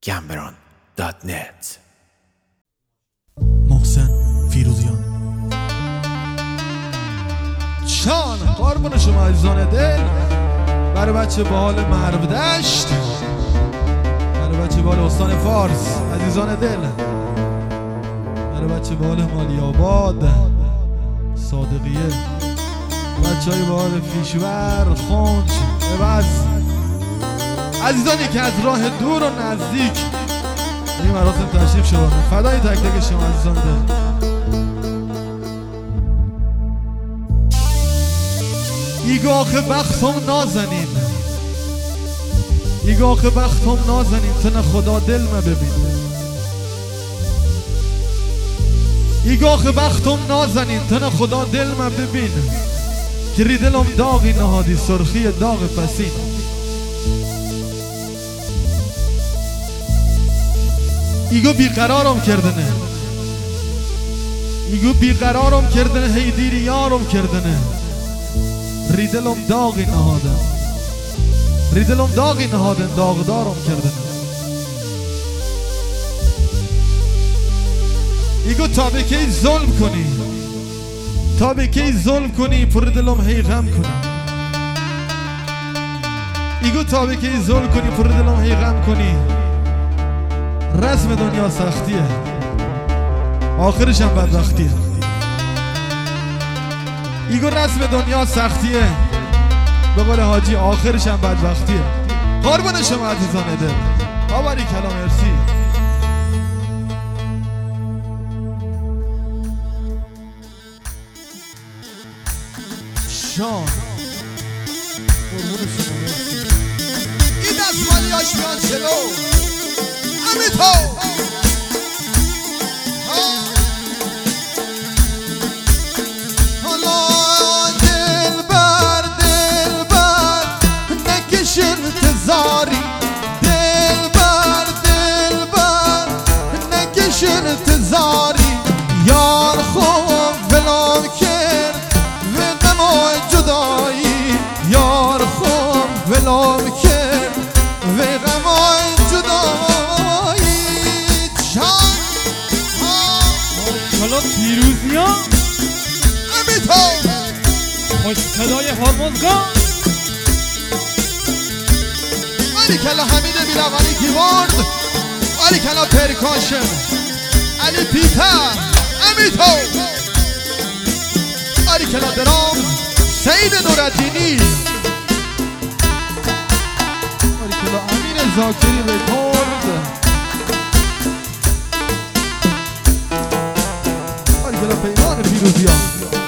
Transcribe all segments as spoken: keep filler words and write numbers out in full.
گمبران دات نت. محسن فیروزیان چان قربون شما عزیزان دل، برای بچه بال مرو دشت، برای بچه بال استان فارس عزیزان دل، برای بچه بال مالی آباد صادقیه، بچه های بال فیشور خونج عوض، عزیزانی که از راه دور و نزدیک این مراسم تشریف شدن، فدای تک تک شما عزیزان دل. ایگاخ بختم نازنین، ایگاخ بختم نازنین، تن خدا دل ما ببین، ایگاخ بختم نازنین، تن خدا دل ما ببین، که ری دلم داغی نهادی سرخی داغ پسین. ایگو بیقرارم کردنه، ایگو بیقرارم کردنه، هی دیری یارم کردنه، ری دلم داغی نهادن، ری دلم داغی نهادن، داغدارم کردنه. ایگو تا به کی ظلم کنی، تا به کی ظلم کنی، پر دلم هی غم کنم، ایگو تا به کی ظلم کنی، پر دلم هی غم کنی. رسم دنیا سختیه، آخرش هم بدبختیه. ایگو رسم دنیا سختیه، به قول حاجی آخرش هم بدبختیه. قربون شما عزیزان دل، آباری کلا مرسی. شان قربون شما مرسی. این دستمالی هاش میان چلو امی تو حالا دل بر دل بر نکش انتظاری، دل بر دل بر نکش انتظاری، یار خوب فلان کرد و غم جدایی، یار خوب فلان کرد و غم جدایی. حالا فیروزیان امی تو خوش صدای هارمونگان، علی کلا حمید بیلوانی کیبورد، علی کلا پرکاشن، علی پیتر امی تو، علی کلا درام سید نورالدینی، علی کلا امین زاکری رکورد، علی کلا پیمان فیروزیان.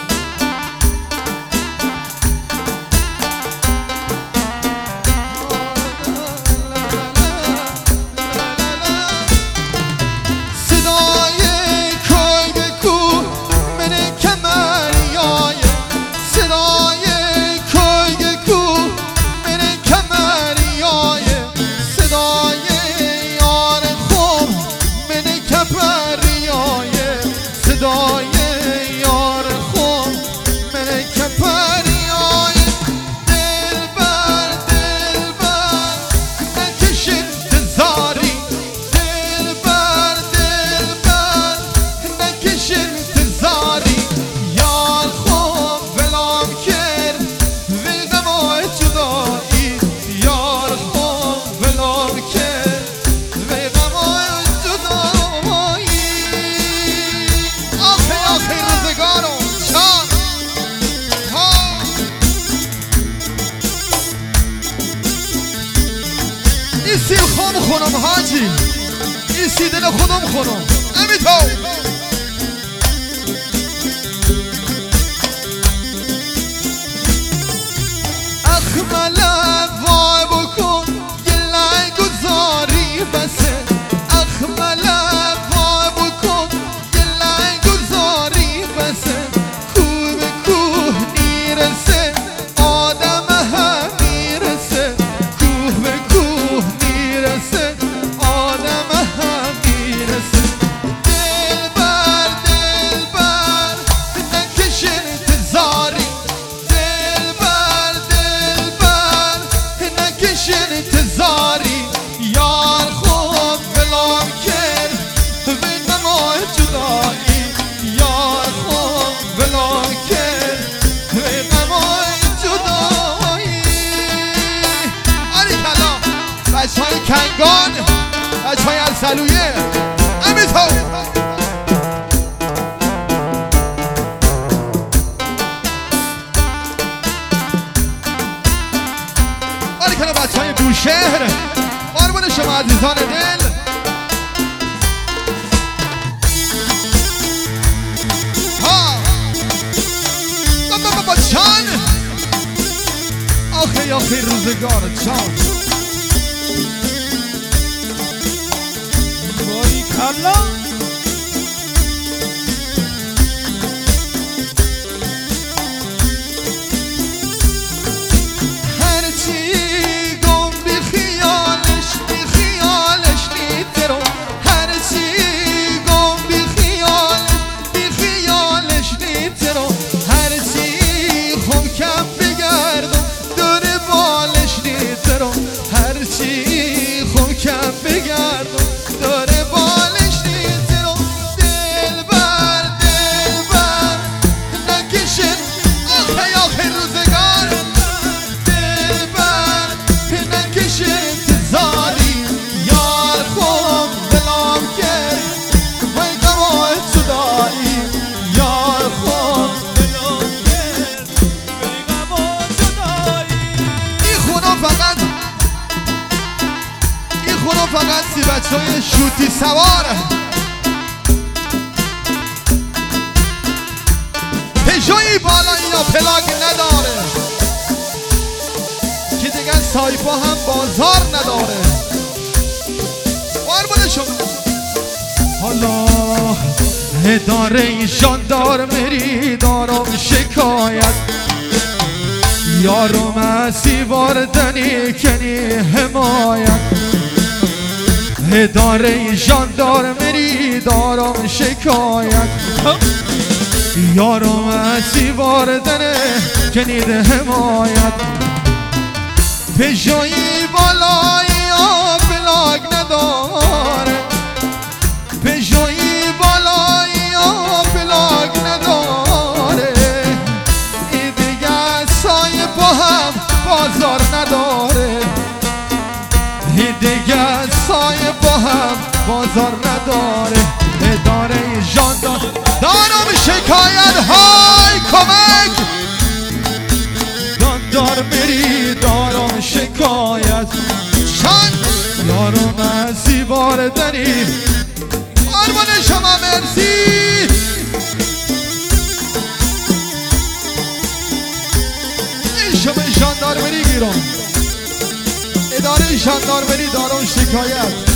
این سیل خانم خونم حاجی، این سی دل خودم خونم امی تو. اخمله وای بکن گله گذاری بسه، اخمله وای بکن گله گذاری بسه، کوه به کوه نیرسه آدم هم میرسه، کوه به کوه نیرسه آدم هم میرسه. دل بر دل بر نکش انتظاری، دل بر دل بر نکش انتظاری، یار خود بچه های السلویه امیتو آره کنه بچه های بوشهر قربون شما عزیزان دل ها بابا بابا جان آخه آخه روزگار جان باری کلا هرچی گم بی خیالش بی خیالش نیت رو هرچی گم بی خیالش بی خیالش نیت رو هرچی خم کم بگردم دور بالش نیت رو هرچی خم کم بگردم دور بالش نیت رو دل بر دل بر نکشه آخه آخه روزگار دل بر نکشه انتظاری یار خون دلم کرد بگم آه صدایی یار خون دلم کرد بگم آه صدایی این خونه فقط این خونه فقط سی بچه های شوتی سواره پژویی بالا اینا پلاک نداره که دیگه سایپا هم بازار نداره قربون شما حالا اداره ژاندارمری دارم شکایت یارو مسی واردنی کنی حمایت اداره ژاندارمری دارم شکایت یارو مسی واردنه کنید حمایت پژویی بالایی ها بلاک نداره پژویی بالایی ها بلاک نداره این دیگه سایه با هم بازار نداره این دیگه سایه با هم بازار نداره اداره ژاندار دارم شکایت های کمک ژاندارمری دارم شکایت شان یارو مسی واردنی قربان شما مرسی این شما ژاندارمری گیرم اداره ژاندارمری دارم شکایت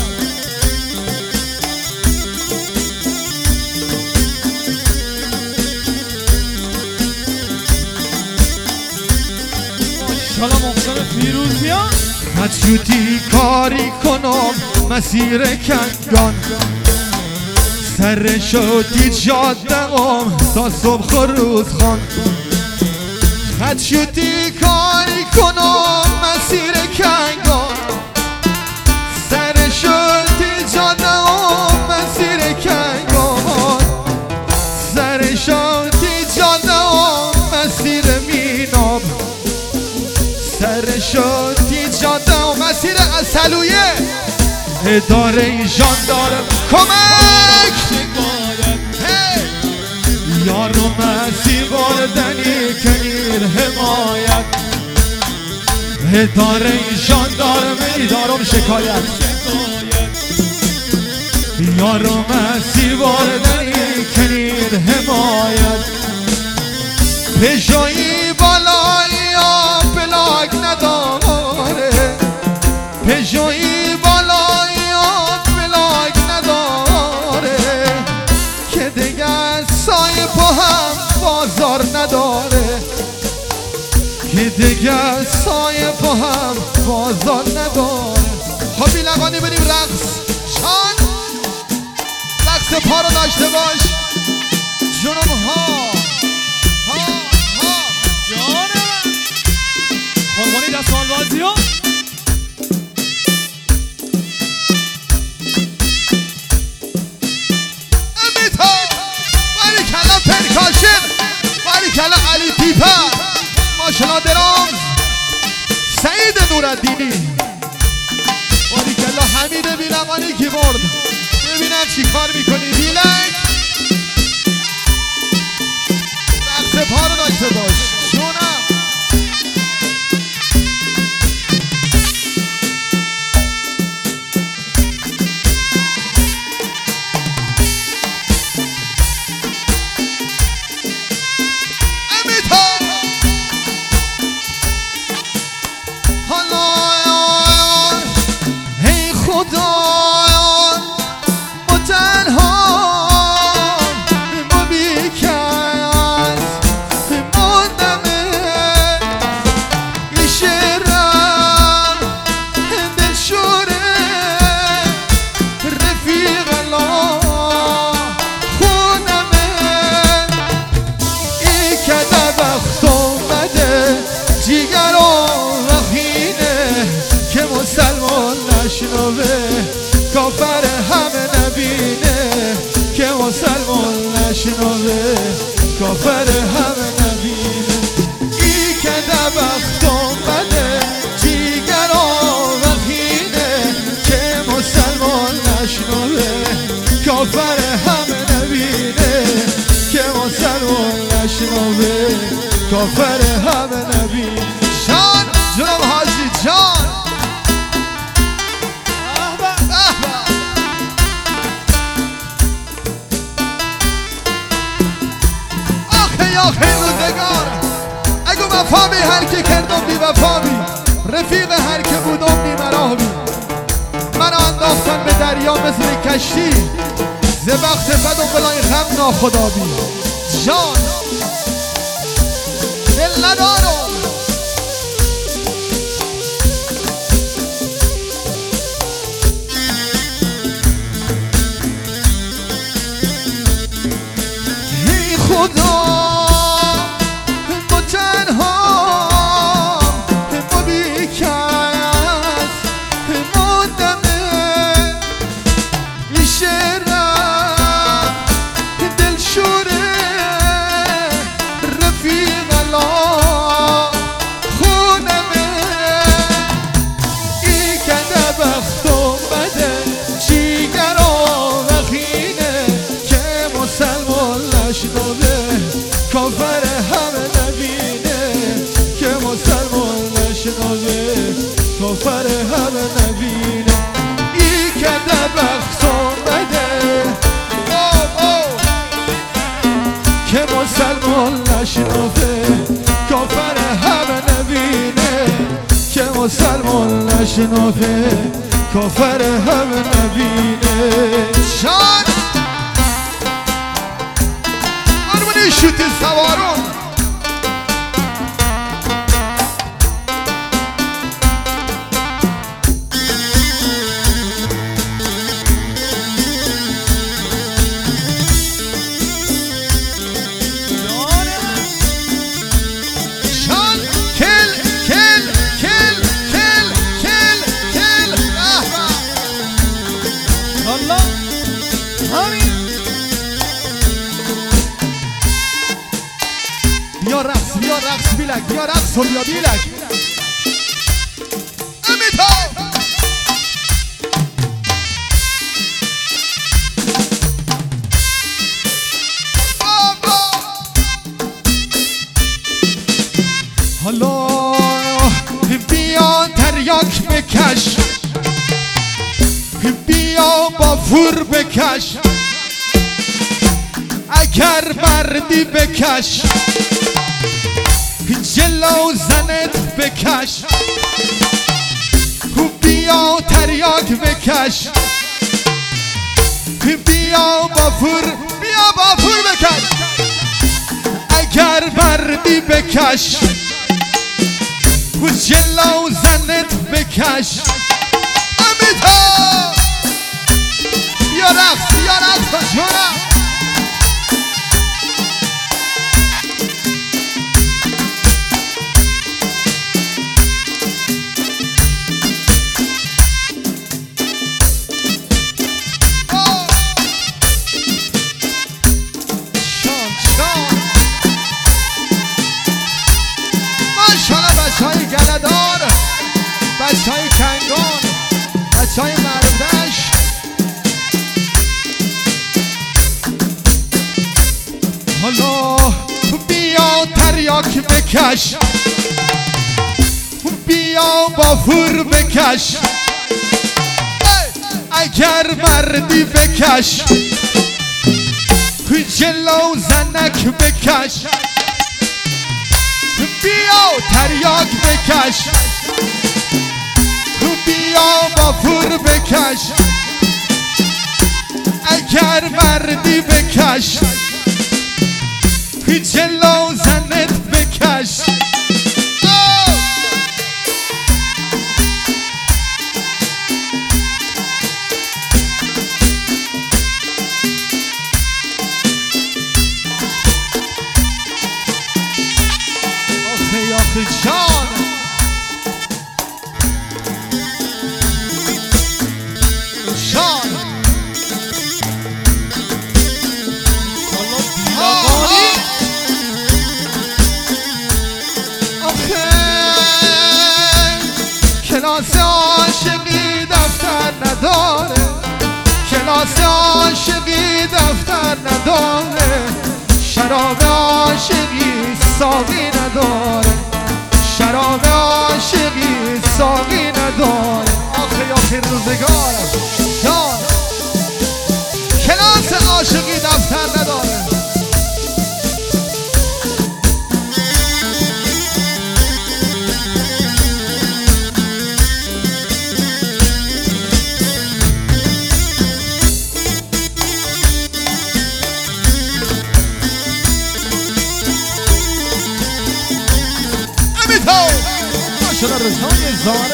شالا محسن فیروزیان مچوتی کاری کنم مسیر کنگان سر شدی جادم تا صبح و روز خان مچوتی کاری کنم مسیر کنگان سر شدی جادم مسیر کنگان سر شدی جادم مسیر میناب سر شدی جاده و مسیر السلویه اداره ژاندارم کمک یارو مسی واردنی کنیر حمایت اداره ژاندارمری دارم شکایت یارو مسی واردنی کنیر حمایت پژویی بالایی ها پلاک نداره پژویی بالایی ها پلاک نداره که دیگه سایه با هم بازار نداره که دیگه سایه با هم بازار نداره خب بیلقانی بریم رقص شان رقص پا رو داشته باش جنوب ها ها ها جانه قربانی دستمال بازی ها امیتا باریکلا پرکاشن باریکلا علی پیپر ماشاءالله درام سعید نورالدینی باریکلا حمید بیلقانی کیبورد. ببینم چی کار میکنی بیلک. رقص پا رو داشته باش جونم. کافر همه نبینه که مسلمان نشنوه. کافر همه نبینه ای که دبخت اومده جیگر آوخینه که مسلمان نشنوه. کافر همه نبینه که مسلمان نشنوه. کافر همه نبینه. جان جناب حاجی جان. آخه روزگار اگه وفا بی هر که کردم بی وفا بی رفیق هر که بودم بی مرابی. من انداختن به دریا مثل کشتی ز وقت بدم بلای غم ناخدا بی. جان دل ندارم ای خدا کافر همه نبینه که مسلمان نشنوه. کافر همه نبینه ای که دبخت اومده که مسلمان نشنوه. کافر همه نبینه که مسلمان نشنوه. کافر همه نبینه. شان شوتی سوارون شان کل کل کل کل کل کل الله همین. بیا رقص بیا رقص بیلک بیا رقص و بیا بیلک. امیتا حالا بیا تریاک بکش بیا با فور بکش اگر مردی بکش جلو زنت بکش. بیا تریاک بکش بیا بافور بیا بافور بکش اگر مردی بکش جلو زنت بکش. امیتا بیا رقص بیا رقص جونم. بچه های گلدار، بچه های کنگان، بچه های بکش بیا با فور بکش اگر مردی بکش جلو زنک بکش بیا تریاک بکش بیا با فور بکش اگر مردی بکش جلو زنت بکش آخه آخه جان جان کلاس عاشقی دفتر نداره کلاس عاشقی دفتر نداره شراب عاشقی ساقی نداره شراب عاشقی ساقی نداره آخه آخه روزگار جان کلاس عاشقی دفتر نداره شده رسای زاره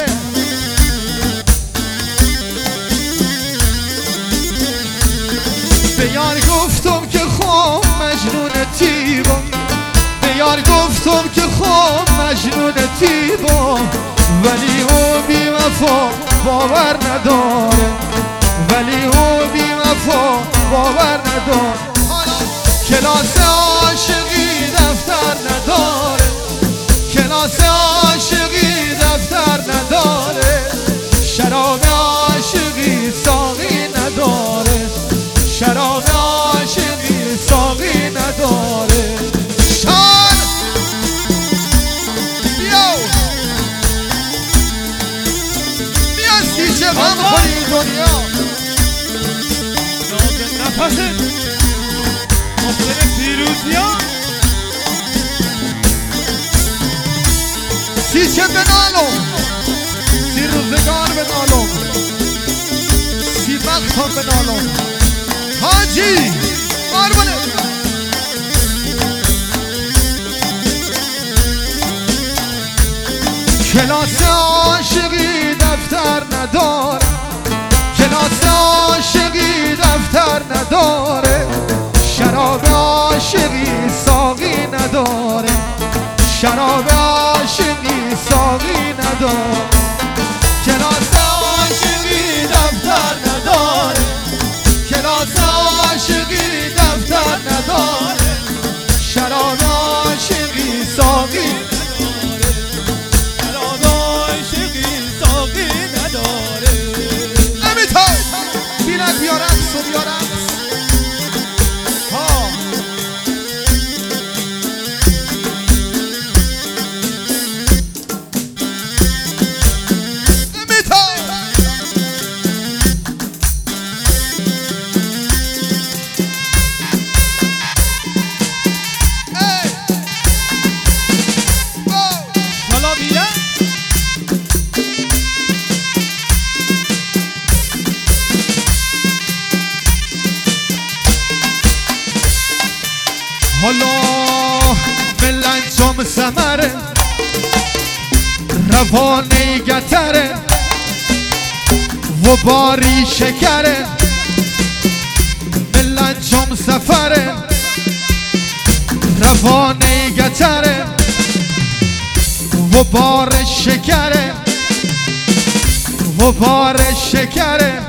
به یار گفتم که خوب مجنون تیبم به یار گفتم که خوب مجنون تیبم ولی او بی وفا باور نداره ولی او بی وفا باور نداره کلاس عاشقی دفتر نداره کلاس عاشقی دفتر نداره شراب عاشقی ساقی نداره شراب عاشقی ساقی نداره شان بیاو بیا سی چه غم خوری دنیا نفس محسن پیروزیان سی چه بنالم سی روزگار بنالم سی وقت هم بنالم حاجی قربونه کلاس عاشقی دفتر نداره کلاس عاشقی دفتر نداره شراب عاشقی ساقی نداره شراب عاشقی ساقی نداره کلاس عاشقی دفتر نداره کلاس عاشقی دفتر نداره شراب عاشقی ساقی نداره شراب عاشقی ساقی نداره نمیتون بیرک بیا رقص و بیا رقص ها حالا ملنجم سمره روانه گتره و باری شکره ملنجم سفره روانه گتره و بار شکره و بار شکره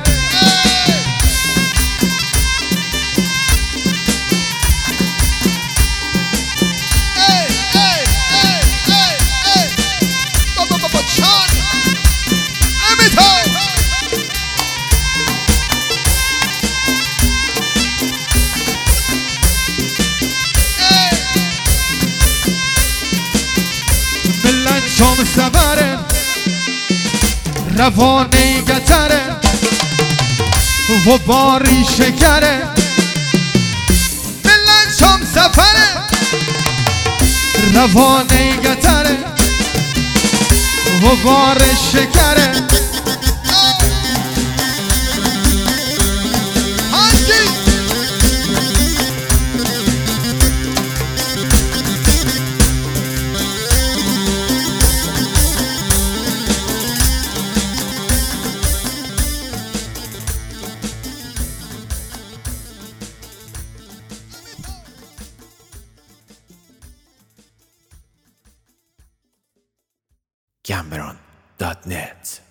روانه گتره و باری شکره ملت شام سفره روانه گتره و بار شکره Cameron dot net